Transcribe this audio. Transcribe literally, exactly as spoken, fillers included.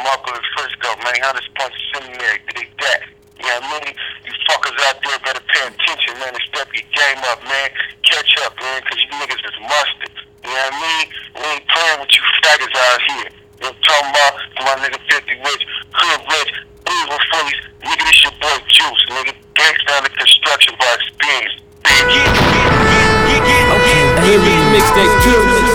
motherfucker first go, man. How this punch seminary, dig that. You know what I mean? You fuckers out there better pay attention, man, and step your game up, man. Catch up, man, because you niggas is mustard. You know what I mean? We ain't playing with you faggots out here. You know what I'm talking about? My nigga fifty Rich, Hood Rich, Evil Fullies. Nigga, this your boy Juice, nigga. Gangsta under construction by experience. Okay, I hear the mixtape too.